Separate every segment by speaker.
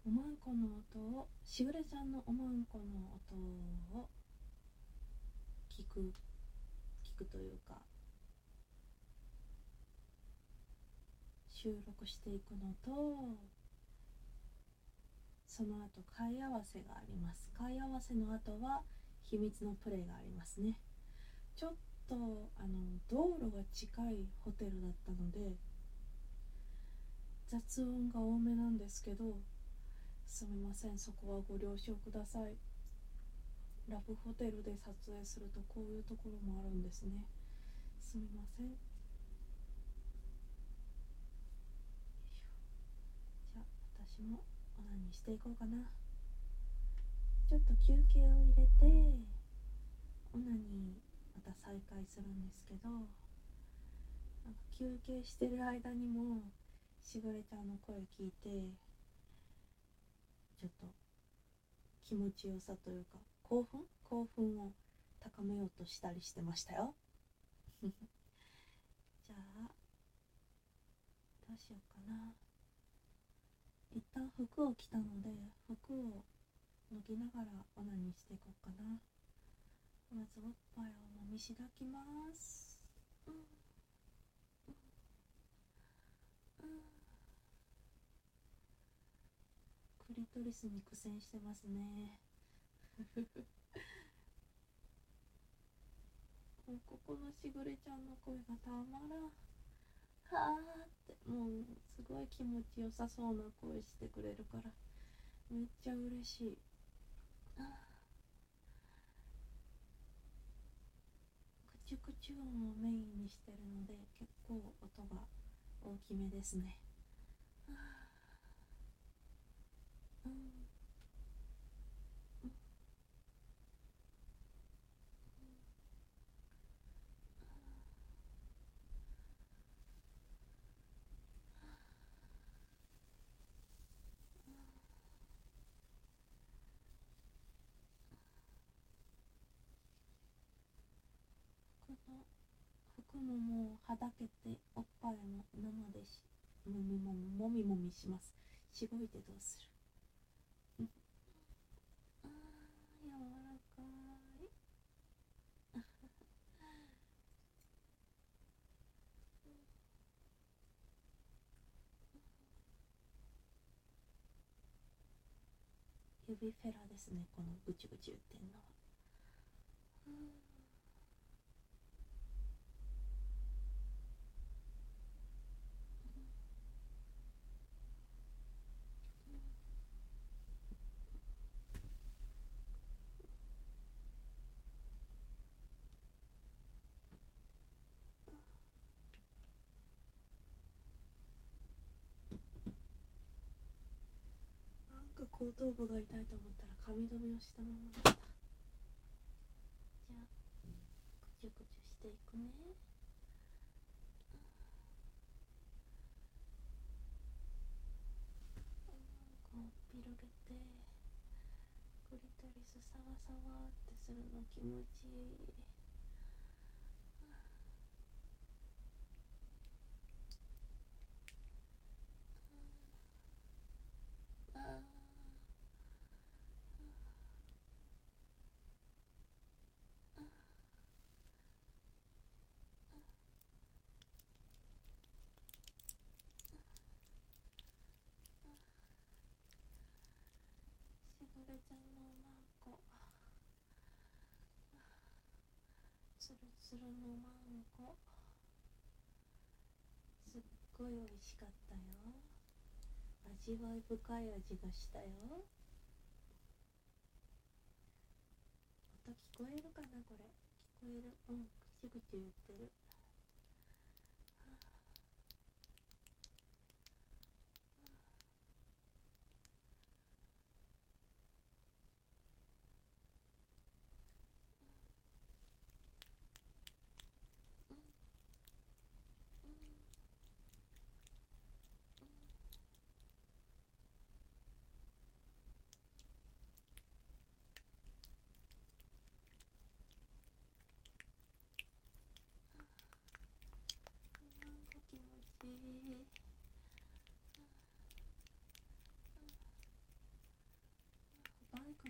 Speaker 1: おまんこの音を、しぐれちゃんのおまんこの音を聞くというか収録していくのと、その後貝合わせがあります。貝合わせの後は秘密のプレイがありますね。ちょっと道路が近いホテルだったので雑音が多めなんですけど、すみません、そこはご了承ください。ラブホテルで撮影するとこういうところもあるんですね。すみません。じゃあ私もオナニーしていこうかな。ちょっと休憩を入れてオナニーまた再開するんですけど、なんか休憩してる間にもしぐれちゃんの声聞いてちょっと気持ちよさというか興奮を高めようとしたりしてましたよ。じゃあどうしようかな。一旦服を着たので服を脱ぎながらオナニーしていこうかな。まずおっぱいをもみしだきます。うんうん、クリトリスに苦戦してますね。もうここのしぐれちゃんの声がたまらん。はーってもうすごい気持ちよさそうな声してくれるからめっちゃ嬉しい。クチュクチュ音をメインにしてるので結構音が大きめですね。うんうん、服ももうはだけておっぱいも生でもみもみします。しごいてどうする。あー柔らかい。指フェラですね、このブチブチ言ってんのは。なんか後頭部が痛いと思ったら髪留めをしたままだった。じゃあくちゅくちゅしていくね。こう広げてクリトリスサワサワってするの気持ちいい。あーしぐれちゃんのおまんこ、つるつるのまんこ、すっごい美味しかったよ。味わい深い味がしたよ。音聞こえるかな、これ聞こえる。うん、ぐちぐち言ってる。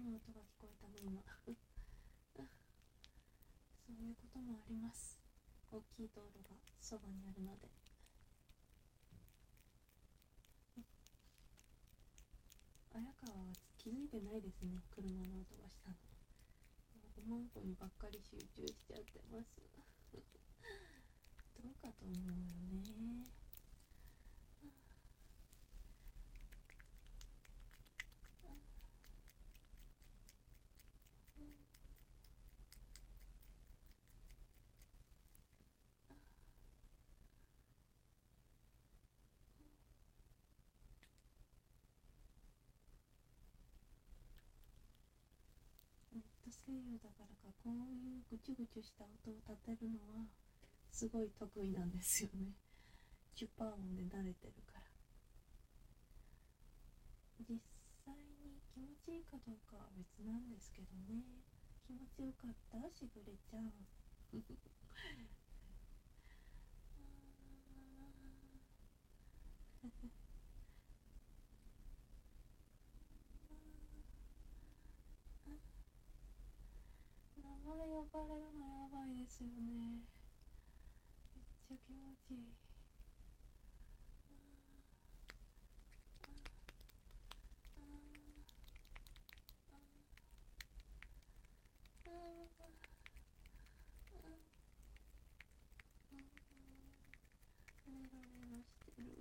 Speaker 1: の音が聞こえたの今そういうこともあります。大きい道路がそばにあるので。綾川は気づいてないですね、車の音がしたの。おまんこにばっかり集中しちゃってますどうかと思うよね。ネット声優だからか、こういうぐちゅぐちゅした音を立てるのはすごい得意なんですよね。10%音で慣れてるから。実際に気持ちいいかどうかは別なんですけどね。気持ちよかったらしぐれちゃう名前呼ばれるのやばいですよね。めっちゃ気持ちいい。ネロネロしてる。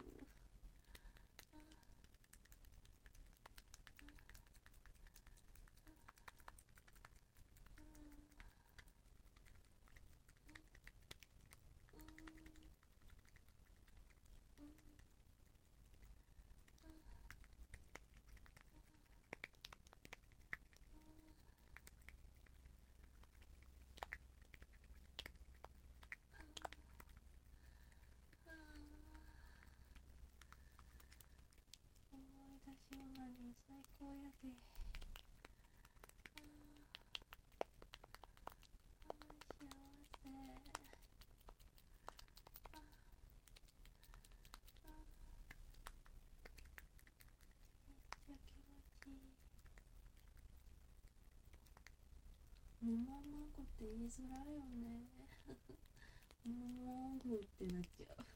Speaker 1: 思い出しオナニー最高やで。幸せ。めっちゃ気持ちいい。ももまごって言いづらいよねももぐってなっちゃう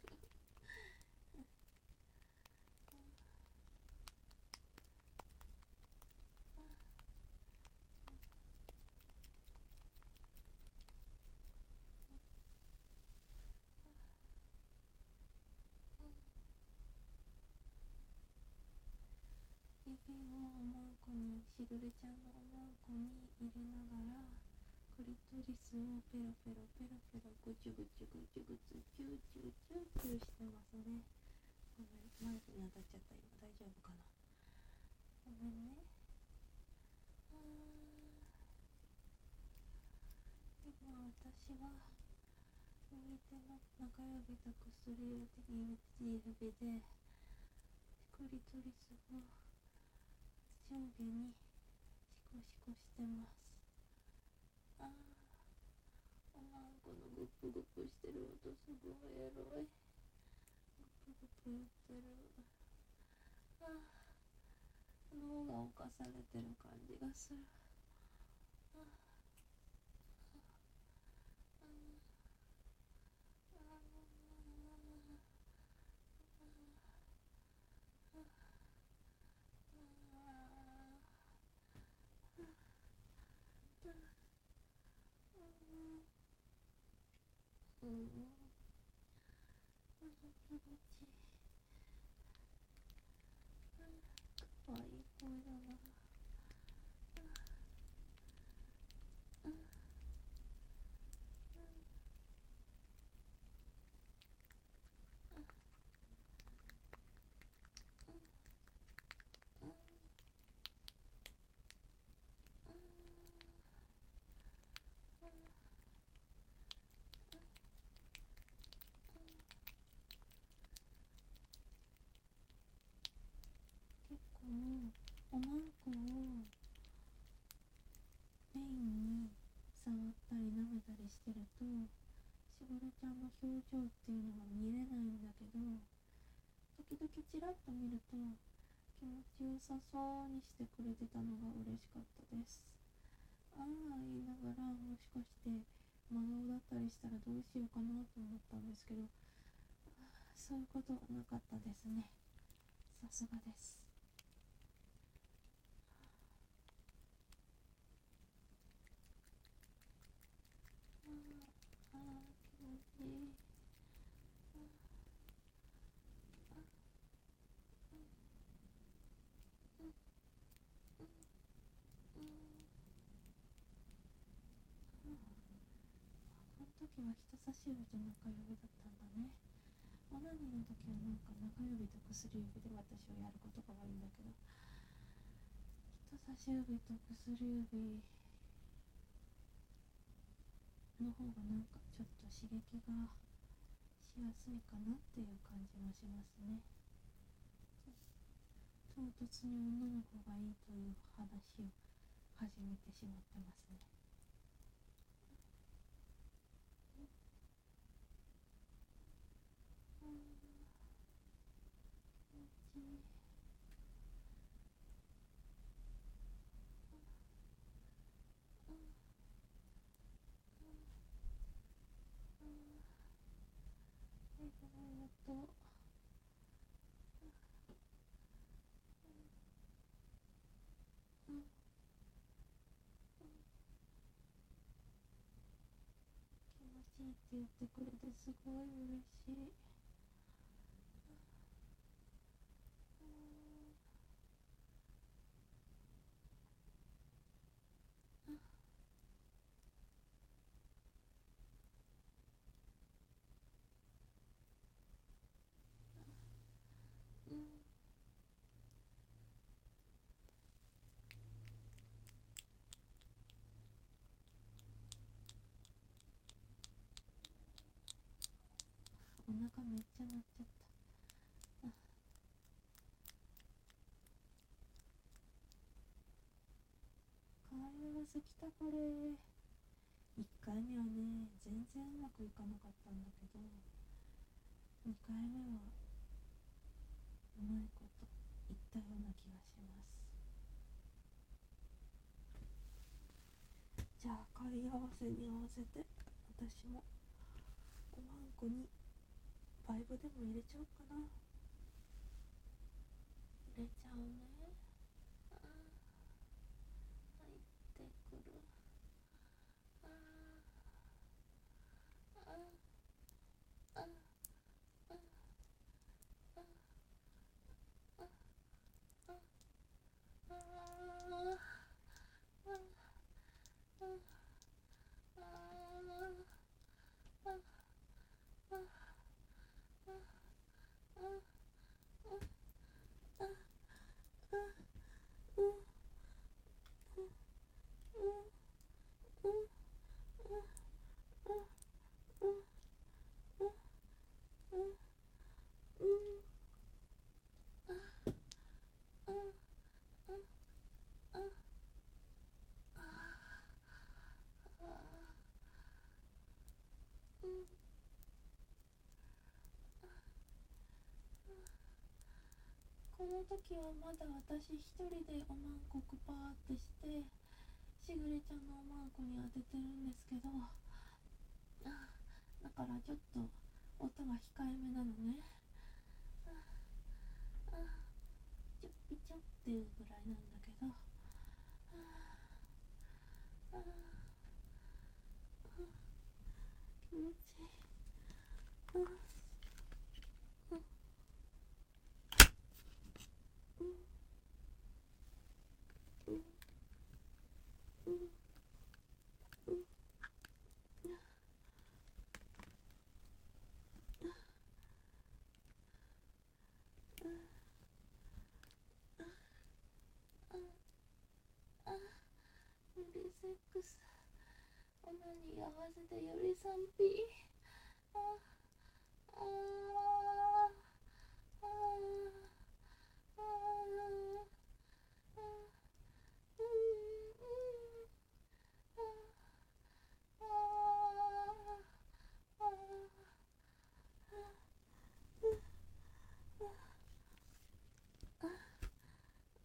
Speaker 1: 指をおまんこに、しぐれちゃんのおまんこに入れながら、クリトリスをペロペロペロペロぐちゅぐちゅぐちゅぐちゅチューチューチューチューしてますね。ごめん、マイクに当たっちゃった。今大丈夫かな。ごめんね。今私は右手の中指と薬指でクリトリスを上下にシコシコしてます。おまんこのグップグップしてる音すごいエロい。グップグップ言ってる。脳が侵されてる感じがする。気持ちいい。かわいい声だな。結構おまんこをメインに触ったり舐めたりしてると、しぐれちゃんの表情っていうのが見れないんだけど、時々チラッと見ると気持ちよさそうにしてくれてたのが嬉しかったです。ああ言いながら、もしかして真顔だったりしたらどうしようかなと思ったんですけど、そういうことはなかったですね。さすがです。ああ気持ちいい。この時は人差し指と中指だったんだね。オナニーの時はなんか中指と薬指で私はやることが多いんだけど、人差し指と薬指の方がなんかちょっと刺激がしやすいかなっていう感じもしますね。唐突に女の子がいいという話を始めてしまってますね。気持ちいいって言ってくれてすごい嬉しい。お腹めっちゃ鳴っちゃった。カーリーズ来たこれ。1回目はね全然うまくいかなかったんだけど、2回目はうまいこといったような気がします。じゃあ貝合わせに合わせて私もおまんこにバイブでも入れちゃおうかな。入れちゃうね。入ってくる。この時はまだ私一人でおまんこくパーってしてしぐれちゃんのおまんこに当ててるんですけど、だからちょっと音が控えめなのね。ちょっぴちょっていうぐらいなんだけど、気持ちいい。よりセックスオナニー合わせてより賛否。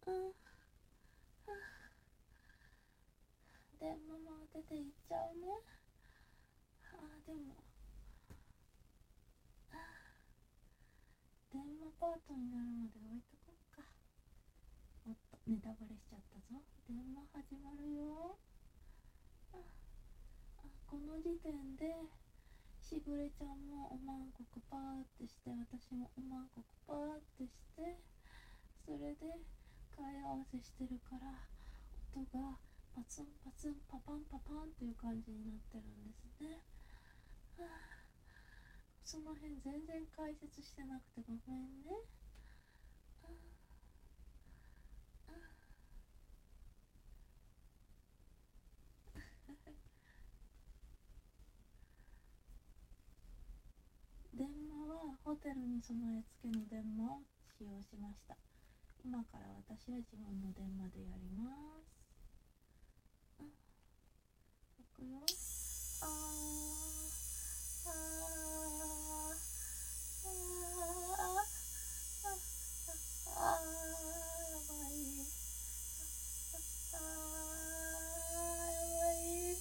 Speaker 1: うん、電話も出て行っちゃうね。でも電話パートになるまで置いとこっか。おっと、ネタバレしちゃったぞ。電話始まるよ。この時点でしぐれちゃんもおまんこくパーってして、私もおまんこくパーってして、それで貝合わせしてるから、音がパツンパツンパパンパパンっていう感じになってるんですね。その辺全然解説してなくてごめんね。電話はホテルに備え付けの電話を使用しました。今から私は自分の電話でやります。いくよ。あーあーあーあーやばい。やばい。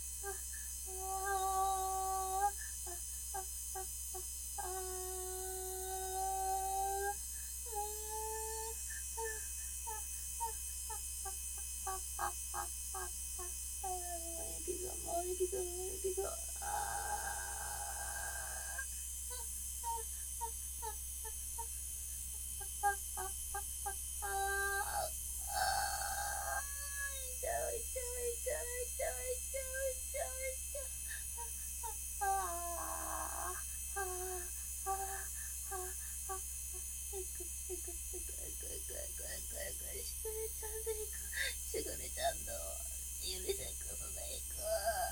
Speaker 1: しぐれちゃんの指セックスでいく。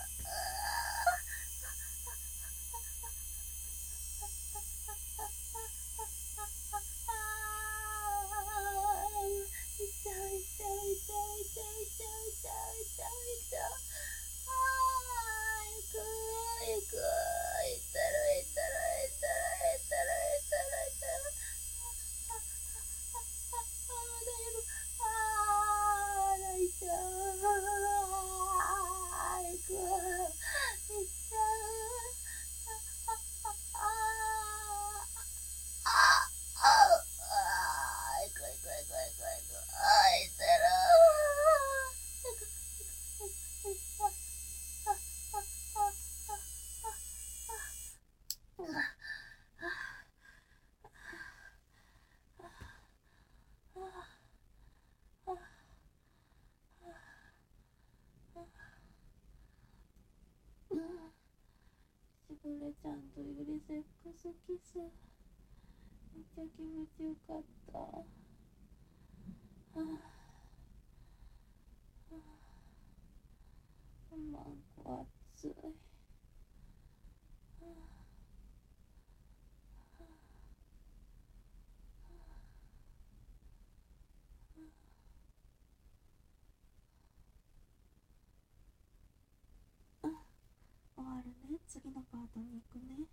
Speaker 1: しぐれちゃんとゆりセックスキス、めっちゃ気持ちよかった。おまんこ熱い。終わるね。次のパートに行くね。